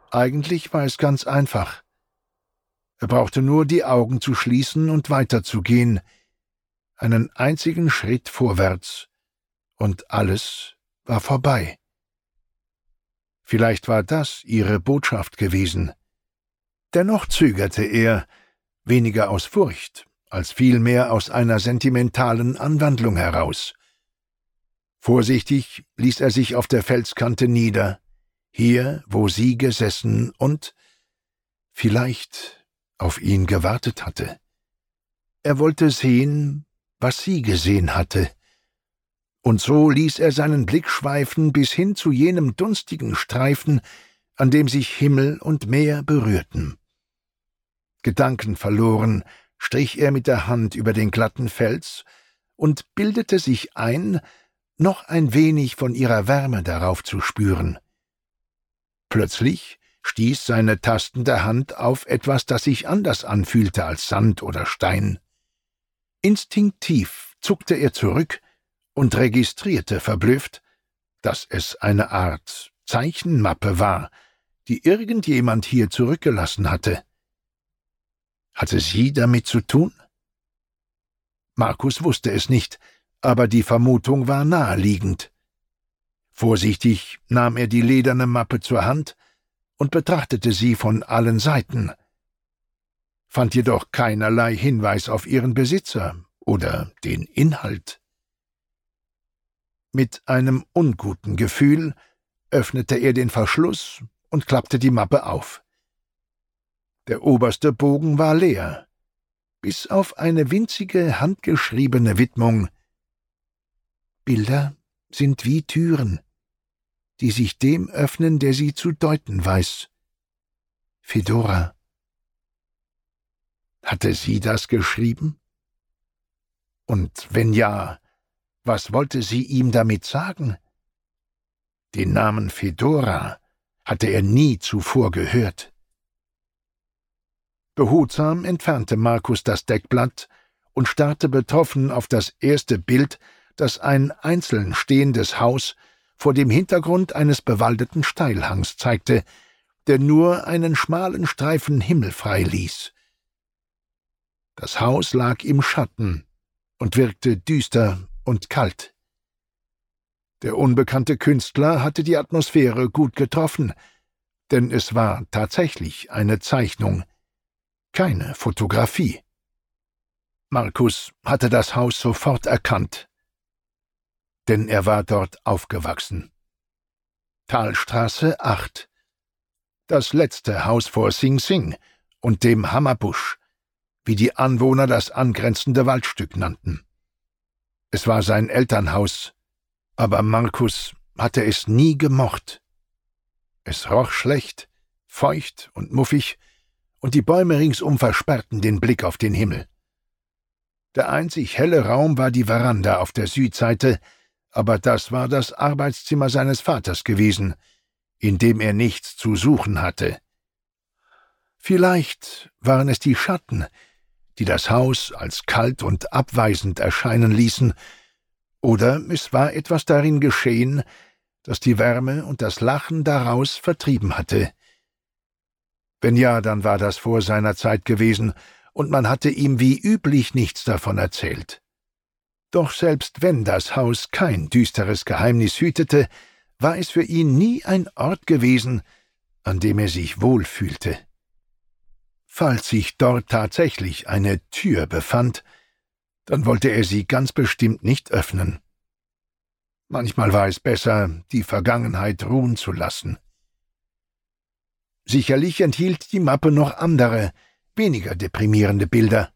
Eigentlich war es ganz einfach. Er brauchte nur die Augen zu schließen und weiterzugehen, einen einzigen Schritt vorwärts, und alles war vorbei. Vielleicht war das ihre Botschaft gewesen. Dennoch zögerte er, weniger aus Furcht, als vielmehr aus einer sentimentalen Anwandlung heraus. Vorsichtig ließ er sich auf der Felskante nieder, hier, wo sie gesessen und vielleicht auf ihn gewartet hatte. Er wollte sehen, was sie gesehen hatte, und so ließ er seinen Blick schweifen bis hin zu jenem dunstigen Streifen, an dem sich Himmel und Meer berührten. Gedankenverloren strich er mit der Hand über den glatten Fels und bildete sich ein, noch ein wenig von ihrer Wärme darauf zu spüren. Plötzlich stieß seine tastende Hand auf etwas, das sich anders anfühlte als Sand oder Stein. Instinktiv zuckte er zurück und registrierte verblüfft, dass es eine Art Zeichenmappe war, die irgendjemand hier zurückgelassen hatte. Hatte sie damit zu tun? Markus wusste es nicht, aber die Vermutung war naheliegend. Vorsichtig nahm er die lederne Mappe zur Hand und betrachtete sie von allen Seiten, fand jedoch keinerlei Hinweis auf ihren Besitzer oder den Inhalt. Mit einem unguten Gefühl öffnete er den Verschluss und klappte die Mappe auf. Der oberste Bogen war leer, bis auf eine winzige, handgeschriebene Widmung. Bilder sind wie Türen, die sich dem öffnen, der sie zu deuten weiß. Fedora. Hatte sie das geschrieben? Und wenn ja, was wollte sie ihm damit sagen? Den Namen Fedora hatte er nie zuvor gehört. Behutsam entfernte Markus das Deckblatt und starrte betroffen auf das erste Bild, das ein einzeln stehendes Haus vor dem Hintergrund eines bewaldeten Steilhangs zeigte, der nur einen schmalen Streifen Himmel frei ließ. Das Haus lag im Schatten und wirkte düster und kalt. Der unbekannte Künstler hatte die Atmosphäre gut getroffen, denn es war tatsächlich eine Zeichnung, keine Fotografie. Markus hatte das Haus sofort erkannt, denn er war dort aufgewachsen. Talstraße 8, das letzte Haus vor Sing Sing und dem Hammerbusch, wie die Anwohner das angrenzende Waldstück nannten. Es war sein Elternhaus, aber Markus hatte es nie gemocht. Es roch schlecht, feucht und muffig, und die Bäume ringsum versperrten den Blick auf den Himmel. Der einzig helle Raum war die Veranda auf der Südseite, aber das war das Arbeitszimmer seines Vaters gewesen, in dem er nichts zu suchen hatte. Vielleicht waren es die Schatten, die das Haus als kalt und abweisend erscheinen ließen, oder es war etwas darin geschehen, das die Wärme und das Lachen daraus vertrieben hatte. Wenn ja, dann war das vor seiner Zeit gewesen, und man hatte ihm wie üblich nichts davon erzählt. Doch selbst wenn das Haus kein düsteres Geheimnis hütete, war es für ihn nie ein Ort gewesen, an dem er sich wohlfühlte. Falls sich dort tatsächlich eine Tür befand, dann wollte er sie ganz bestimmt nicht öffnen. Manchmal war es besser, die Vergangenheit ruhen zu lassen. Sicherlich enthielt die Mappe noch andere, weniger deprimierende Bilder.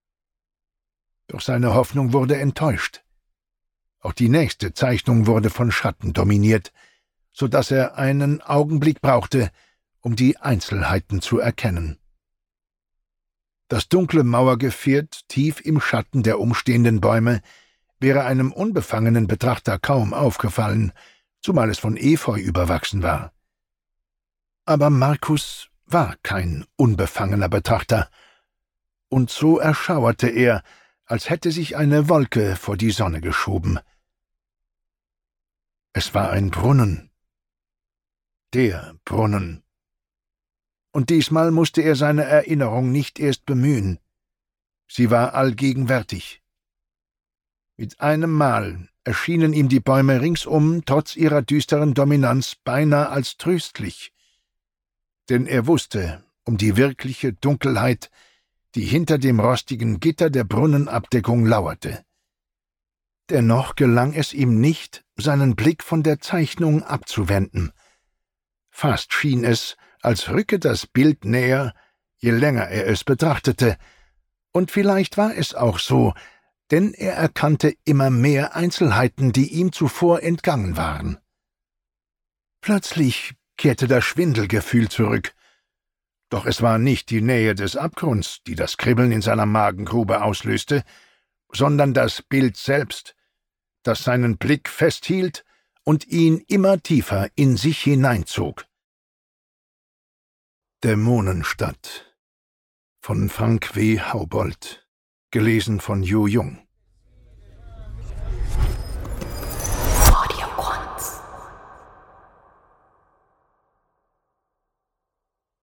Doch seine Hoffnung wurde enttäuscht. Auch die nächste Zeichnung wurde von Schatten dominiert, so dass er einen Augenblick brauchte, um die Einzelheiten zu erkennen. Das dunkle Mauergeviert tief im Schatten der umstehenden Bäume wäre einem unbefangenen Betrachter kaum aufgefallen, zumal es von Efeu überwachsen war. Aber Markus war kein unbefangener Betrachter, und so erschauerte er, als hätte sich eine Wolke vor die Sonne geschoben. Es war ein Brunnen. Der Brunnen. und diesmal musste er seine Erinnerung nicht erst bemühen. Sie war allgegenwärtig. Mit einem Mal erschienen ihm die Bäume ringsum trotz ihrer düsteren Dominanz beinahe als tröstlich, denn er wusste um die wirkliche Dunkelheit, die hinter dem rostigen Gitter der Brunnenabdeckung lauerte. Dennoch gelang es ihm nicht, seinen Blick von der Zeichnung abzuwenden. Fast schien es, als rücke das Bild näher, je länger er es betrachtete, und vielleicht war es auch so, denn er erkannte immer mehr Einzelheiten, die ihm zuvor entgangen waren. Plötzlich kehrte das Schwindelgefühl zurück, doch es war nicht die Nähe des Abgrunds, die das Kribbeln in seiner Magengrube auslöste, sondern das Bild selbst, das seinen Blick festhielt und ihn immer tiefer in sich hineinzog. Dämonenstadt von Frank W. Haubold, gelesen von Jo Jung.